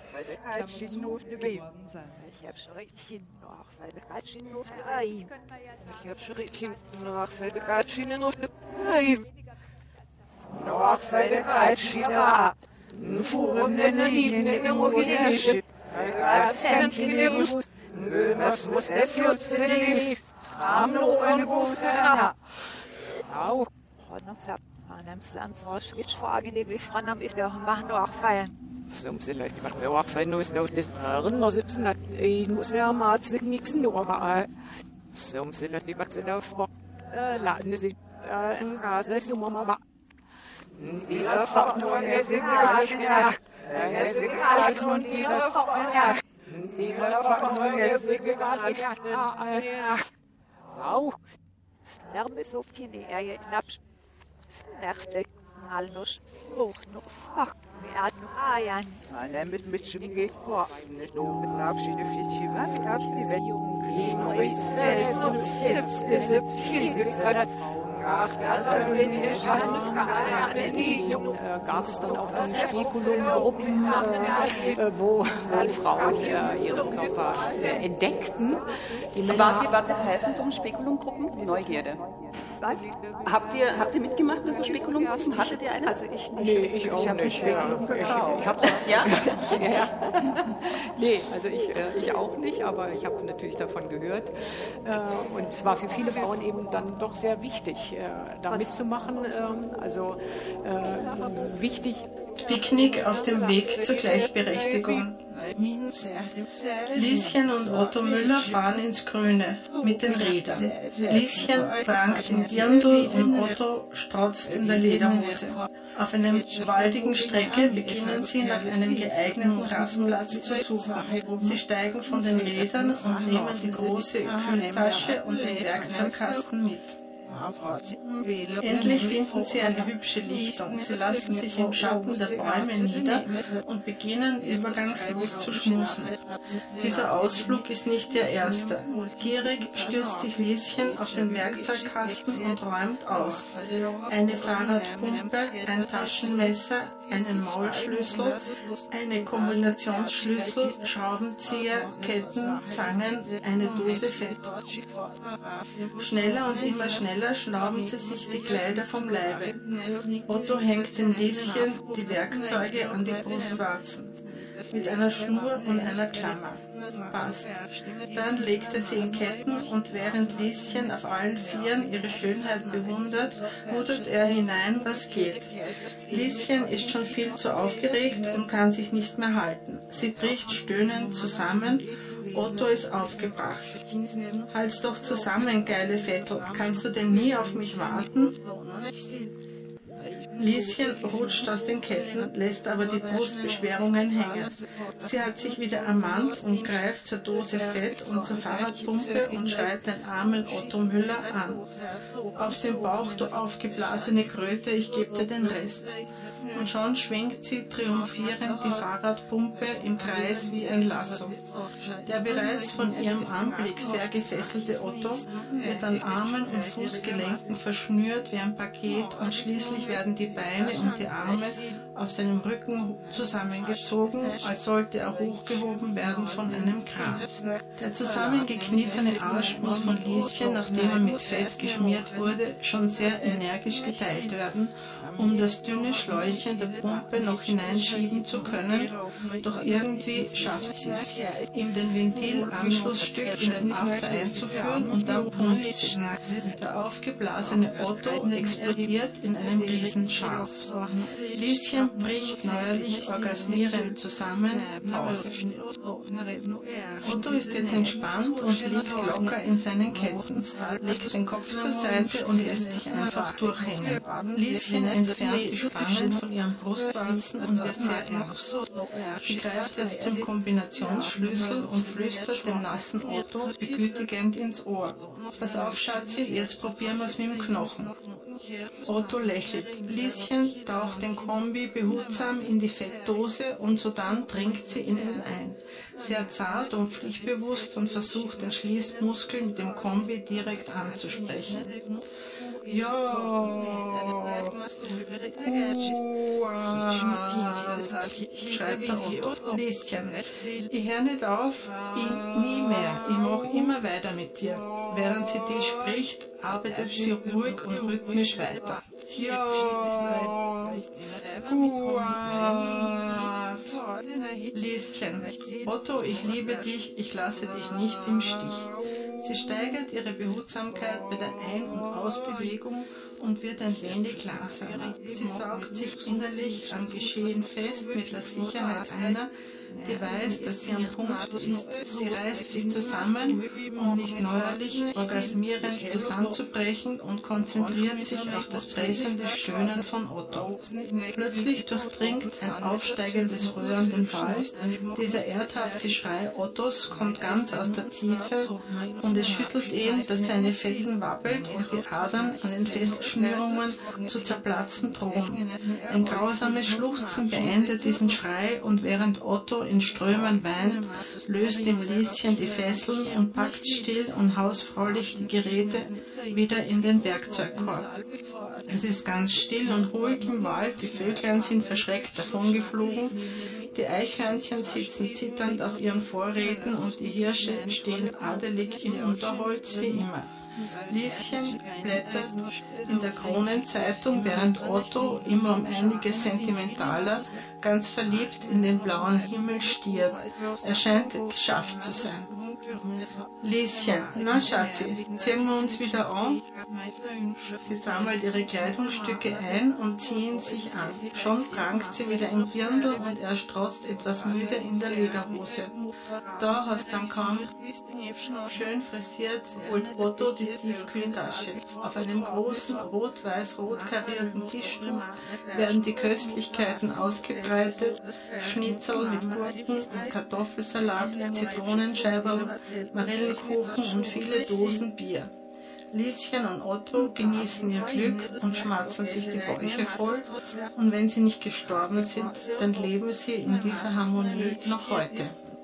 Som se løg, man vil også få noget snart det større, og så sådan at nu så meget så niks nu bare. Som se løg, det var så der for lande sig en gas så må man bare. Det er for noget jeg sig aldrig. Jeg sig aldrig kun det er for noget. Det er for noget jeg sig aldrig. Au. Der bist so viel näher jetzt knapp. Nächste Mal noch fuck. Mit dem geht vor. Nicht nur mit Abschiede für Timer, gab's die gab es dann auch die Spekulum-Gruppen, wo Frauen ihre Körper entdeckten. Wart ihr Teil von so einem Spekulum-Gruppen? Neugierde. Was? Habt ihr mitgemacht bei so Spekulum-Gruppen? Hattet ihr eine? Also ich nicht. Nee, ich auch nicht. Ich hab ja? Ja. Nee, also ich auch nicht, aber ich habe natürlich davon gehört. Und es war für viele Frauen eben dann doch sehr wichtig, da mitzumachen. Also wichtig. Picknick auf dem Weg zur Gleichberechtigung. Lieschen und Otto Müller fahren ins Grüne mit den Rädern. Lieschen prangt im Dirndl und Otto strotzt in der Lederhose. Auf einer waldigen Strecke beginnen sie nach einem geeigneten Rastplatz zu suchen. Sie steigen von den Rädern und nehmen die große Kühltasche und den Werkzeugkasten mit. Endlich finden sie eine hübsche Lichtung. Sie lassen sich im Schatten der Bäume nieder und beginnen übergangslos zu schmusen. Dieser Ausflug ist nicht der erste. Gierig stürzt sich Lieschen auf den Werkzeugkasten und räumt aus. Eine Fahrradpumpe, ein Taschenmesser, einen Maulschlüssel, eine Kombinationsschlüssel, Schraubenzieher, Ketten, Zangen, eine Dose Fett. Schneller und immer schneller schnauben sie sich die Kleider vom Leibe. Otto hängt den Lieschen die Werkzeuge an die Brustwarzen. Mit einer Schnur und einer Klammer. Passt. Dann legt er sie in Ketten und während Lieschen auf allen Vieren ihre Schönheit bewundert, rudert er hinein, was geht. Lieschen ist schon viel zu aufgeregt und kann sich nicht mehr halten. Sie bricht stöhnend zusammen. Otto ist aufgebracht. Halt's doch zusammen, geile Vettel. Kannst du denn nie auf mich warten? Lieschen rutscht aus den Ketten, lässt aber die Brustbeschwerungen hängen. Sie hat sich wieder ermannt und greift zur Dose Fett und zur Fahrradpumpe und schreit den armen Otto Müller an. Auf den Bauch, du aufgeblasene Kröte, ich geb dir den Rest. Und schon schwenkt sie triumphierend die Fahrradpumpe im Kreis wie ein Lasso. Der bereits von ihrem Anblick sehr gefesselte Otto wird an Armen und Fußgelenken verschnürt wie ein Paket und schließlich werden die Beine und die Arme auf seinem Rücken zusammengezogen, als sollte er hochgehoben werden von einem Kran. Der zusammengekniffene Arsch muss von Lieschen, nachdem er mit Fett geschmiert wurde, schon sehr energisch geteilt werden, um das dünne Schläuchchen der Pumpe noch hineinschieben zu können, doch irgendwie schafft sie es, ihm den Ventilanschlussstück in den After einzuführen und dann pumpt sie. Der aufgeblasene Otto explodiert in einem Riesenschaf. Lieschen bricht neuerlich orgasmierend zusammen. Pause. Otto ist jetzt entspannt und liegt locker in seinen Ketten, legt den Kopf zur Seite und lässt sich einfach durchhängen. Lieschen entfernt die Spangen von ihren Brustwarzen und wird sehr ernst. Sie greift jetzt zum Kombinationsschlüssel und flüstert dem nassen Otto begütigend ins Ohr. Pass auf, Schatzi, jetzt probieren wir es mit dem Knochen. Otto lächelt. Lieschen taucht den Kombi behutsam in die Fettdose und sodann dringt sie in ihn ein. Sehr zart und pflichtbewusst und versucht den Schließmuskel mit dem Kombi direkt anzusprechen. Ja, schreit der Otto. Lieschen, ich hör nicht auf, ich nie mehr, ich mach immer weiter mit dir. Während sie dies spricht, arbeitet sie ruhig und rhythmisch weiter. Ja, Lieschen, Otto, ich liebe dich, ich lasse dich nicht im Stich. Sie steigert ihre Behutsamkeit bei der Ein- und Ausbewegung und wird ein wenig langsamer. Sie saugt sich innerlich am Geschehen fest mit der Sicherheit einer, die weiß, dass sie am Punkt ist. Sie reißt sich zusammen, um nicht neuerlich orgasmierend zusammenzubrechen und konzentriert sich auf das pressende Stöhnen von Otto. Plötzlich durchdringt ein aufsteigendes Röhren den Ball. Dieser erdhafte Schrei Ottos kommt ganz aus der Tiefe und es schüttelt ihn, dass seine Fetten wabbelt und die Adern an den Festschnürungen zu zerplatzen drohen. Ein grausames Schluchzen beendet diesen Schrei und während Otto in Strömen weint, löst dem Lieschen die Fesseln und packt still und hausfraulich die Geräte wieder in den Werkzeugkorb. Es ist ganz still und ruhig im Wald, die Vöglein sind verschreckt davongeflogen, die Eichhörnchen sitzen zitternd auf ihren Vorräten und die Hirsche stehen adelig im Unterholz wie immer. Lieschen blättert in der Kronenzeitung, während Otto, immer um einiges sentimentaler, ganz verliebt in den blauen Himmel stiert. Er scheint geschafft zu sein. Lieschen, na Schatzi, ziehen wir uns wieder an? Sie sammelt ihre Kleidungsstücke ein und ziehen sich an. Schon prangt sie wieder im Dirndl und er strotzt etwas müde in der Lederhose. Da hast dann kaum schön frisiert, holt Otto die Tiefkühltasche. Auf einem großen rot-weiß-rot karierten Tischtuch werden die Köstlichkeiten ausgebreitet, Schnitzel mit Gurken und Kartoffelsalat, Zitronenscheiberl, Marillenkuchen und viele Dosen Bier. Lieschen und Otto genießen ihr Glück und schmatzen sich die Bäuche voll, und wenn sie nicht gestorben sind, dann leben sie in dieser Harmonie noch heute.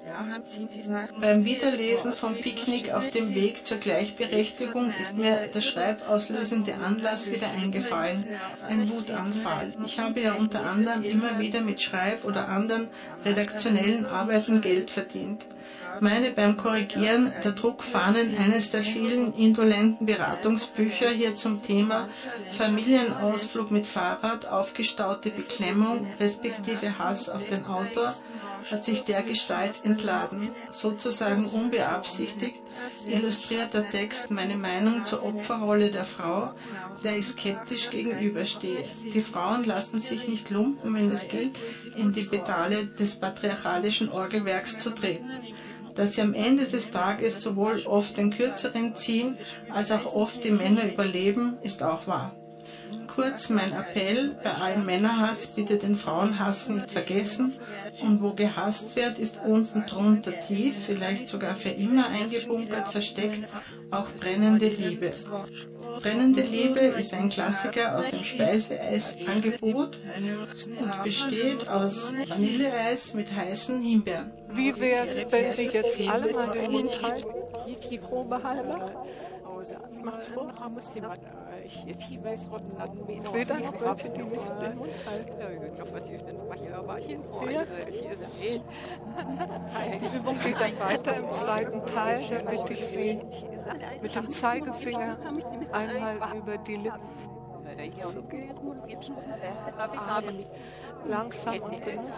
Beim Wiederlesen vom Picknick auf dem Weg zur Gleichberechtigung ist mir der schreibauslösende Anlass wieder eingefallen, ein Wutanfall. Ich habe ja unter anderem immer wieder mit Schreib- oder anderen redaktionellen Arbeiten Geld verdient. Meine beim Korrigieren der Druckfahnen eines der vielen indolenten Beratungsbücher hier zum Thema Familienausflug mit Fahrrad, aufgestaute Beklemmung respektive Hass auf den Autor hat sich dergestalt entladen. Sozusagen unbeabsichtigt illustriert der Text meine Meinung zur Opferrolle der Frau, der ich skeptisch gegenüberstehe. Die Frauen lassen sich nicht lumpen, wenn es gilt, in die Pedale des patriarchalischen Orgelwerks zu treten. Dass sie am Ende des Tages sowohl oft den Kürzeren ziehen, als auch oft die Männer überleben, ist auch wahr. Kurz mein Appell, bei allem Männerhass bitte den Frauenhass nicht vergessen. Und wo gehasst wird, ist unten drunter tief, vielleicht sogar für immer eingebunkert, versteckt, auch brennende Liebe. Brennende Liebe ist ein Klassiker aus dem Speiseeisangebot und besteht aus Vanilleeis mit heißen Himbeeren. Wie wäre es, wenn Sie jetzt alle mal den Mund halten? Die Probe halber. Macht's vor. Seht ihr noch welche, die nicht den Mund halten? Die Übung geht dann weiter im zweiten Teil. Da bitte ich Sie mit dem Zeigefinger einmal über die Lippen zu gehen. Langsam und genug.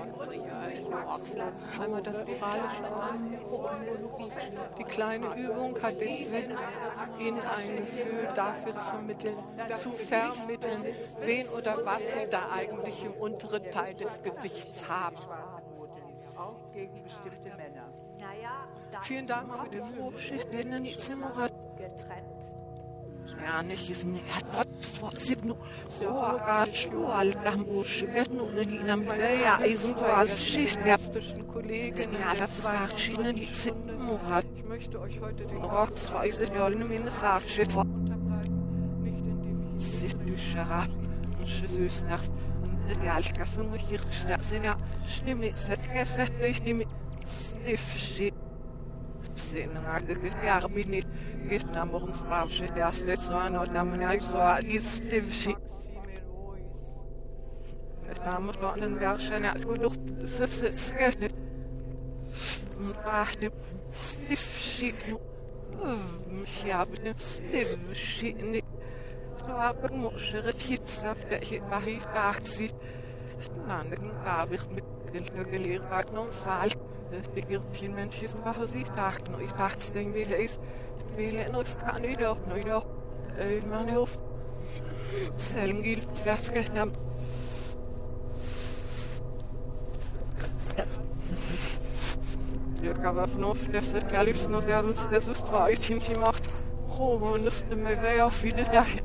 Einmal das moralische Atmen. Die kleine Übung hat den Sinn, Ihnen ein Gefühl dafür zu vermitteln, wen oder was Sie da eigentlich im unteren Teil des Gesichts haben. Auch gegen bestimmte Männer. Vielen Dank für die Vorschicht. Ja, nicht ist ein Erdbeeren, so Kollegen, ja, das sagt Schienen, die Zimmerat. Ich möchte euch heute den Ortsweise für eine Minnesartschiff nicht in dem Sittbücherer und Schüssels nach und ja, ich kann so nicht sind ja Stimme, ist das Käfer, ich nehme Stiff-Shit. Ja, bin nicht. Ich nahm morgens Babsche, der ist letztes Mal und nahm mir so dieses Stiff-Shit. Ich nahm mir doch einen Werkschein, ja, du doch, das ist Geld. Und ach, dem Stiff-Shit. Ich habe den Stiff-Shit nicht. Ich habe gemuschere Hitze, der ich mache, ich dachte, sie. Nein, da habe ich mit den Gelehrten und Saal. Die Girpchen Menschen waren ich dachte, es denke, wie ist, wie es kann nicht auch, ich meine auf. Selben gilt, was genommen. Ich habe auf noch, das ist gar nichts, noch der uns das ist, war ich nicht gemacht. Oh, und das ist mir wer auf viele Sachen.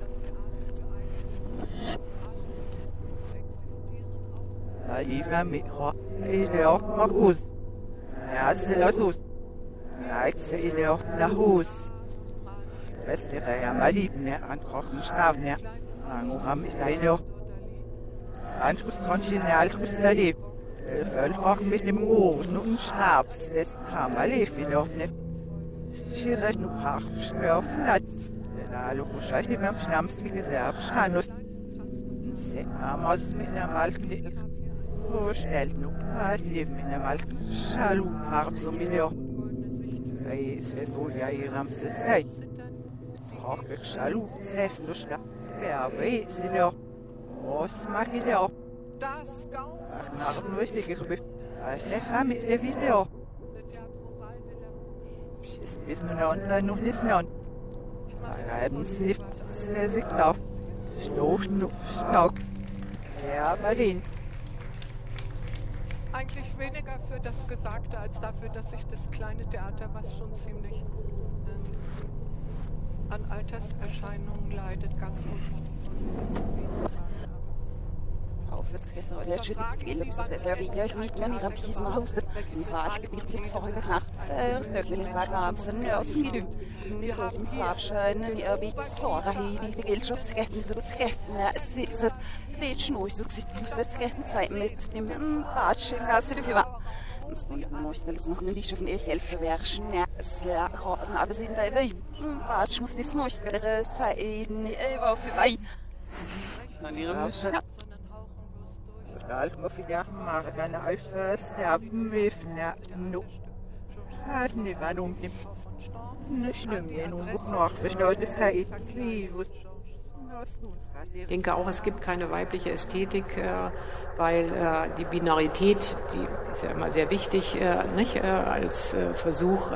Ich war mit, ich will auch mal raus. Ja, es ist los aus. Ja, ich sehe auch nach Haus. Das wäre ja mal lieb, ne? Ankochen, schlafen, ne? Wo haben ich da auch? Anschluss dran, ne? Anschluss da lieb. Vollkochen mit dem Ohr, noch ein Schnaps. Das kann man leben, noch, ne? Schierig noch hart, schnürfen, ne? Na, logisch, ich nehme am Schnaps, wie gesagt, Schanus. Sehr aus mit einer Malknick. Oh, schnell noch. Ich lebe mit einer Malknick. Schalu, Farb, so mit der. Es wäre so, ja, ihr habt es Zeit. Frau Schalu, Seft, du schlapp. Wer weiß, sie doch. Was mag ich doch? Ach, nach dem richtigen Gebiet. Stefan mit der Video. Ist mir noch nicht mehr. Ich muss nicht, dass sich läuft. Stock. Ja, Berlin. Eigentlich weniger für das Gesagte als dafür, dass sich das kleine Theater, was schon ziemlich an Alterserscheinungen leidet, ganz positiv. Allt må finne margene alfa sterben med no. Hadne var nogen dem. Nøsnum jeg nogen nok forstået sig Livus. Ich denke auch, es gibt keine weibliche Ästhetik, weil die Binarität, die ist ja immer sehr wichtig, nicht, als Versuch,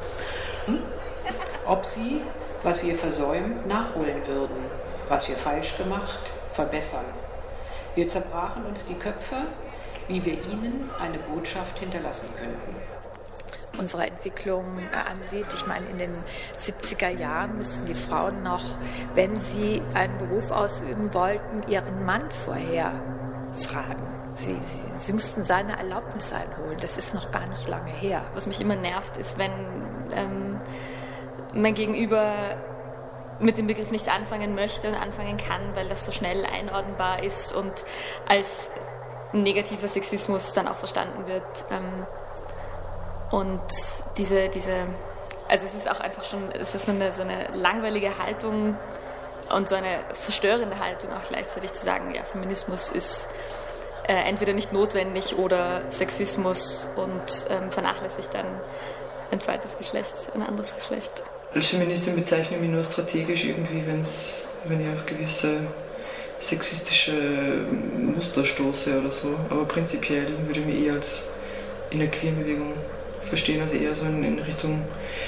ob sie, was wir versäumt, nachholen würden, was wir falsch gemacht, verbessern. Wir zerbrachen uns die Köpfe, wie wir ihnen eine Botschaft hinterlassen könnten. unserer Entwicklung ansieht. Ich meine, in den 70er Jahren müssten die Frauen noch, wenn sie einen Beruf ausüben wollten, ihren Mann vorher fragen. Sie mussten seine Erlaubnis einholen. Das ist noch gar nicht lange her. Was mich immer nervt, ist, wenn mein Gegenüber mit dem Begriff nicht anfangen möchte und anfangen kann, weil das so schnell einordnenbar ist und als negativer Sexismus dann auch verstanden wird. Und also es ist auch einfach schon, es ist so eine langweilige Haltung und so eine verstörende Haltung auch gleichzeitig zu sagen, ja, Feminismus ist entweder nicht notwendig oder Sexismus und vernachlässigt dann ein zweites Geschlecht, ein anderes Geschlecht. Als Feministin bezeichne ich mich nur strategisch irgendwie, wenn ich auf gewisse sexistische Muster stoße oder so. Aber prinzipiell würde ich mich eher als in der queeren Bewegung verstehen, also eher so in Richtung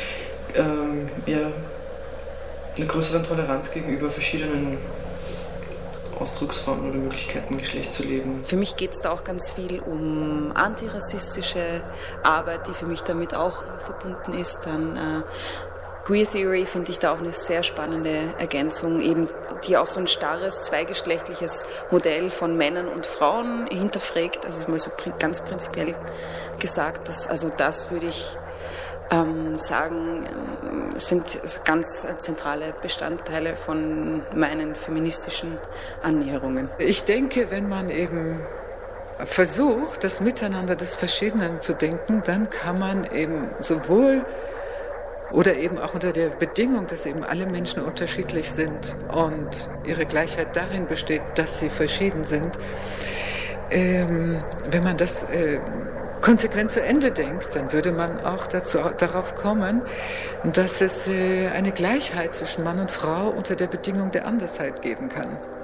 einer größeren Toleranz gegenüber verschiedenen Ausdrucksformen oder Möglichkeiten, Geschlecht zu leben. Für mich geht es da auch ganz viel um antirassistische Arbeit, die für mich damit auch verbunden ist. Dann Queer Theory finde ich da auch eine sehr spannende Ergänzung, eben die auch so ein starres, zweigeschlechtliches Modell von Männern und Frauen hinterfragt. Also mal so ganz prinzipiell gesagt, das würde ich sagen, sind ganz zentrale Bestandteile von meinen feministischen Annäherungen. Ich denke, wenn man eben versucht, das Miteinander des Verschiedenen zu denken, dann kann man eben sowohl oder eben auch unter der Bedingung, dass eben alle Menschen unterschiedlich sind und ihre Gleichheit darin besteht, dass sie verschieden sind, wenn man das konsequent zu Ende denkt, dann würde man auch darauf kommen, dass es eine Gleichheit zwischen Mann und Frau unter der Bedingung der Andersheit geben kann.